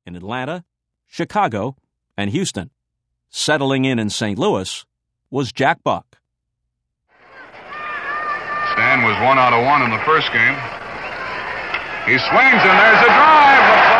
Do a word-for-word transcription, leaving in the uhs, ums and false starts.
in Atlanta, Chicago, and Houston. Settling in in Saint Louis was Jack Buck. Stan was one out of one in the first game. He swings, and there's a drive.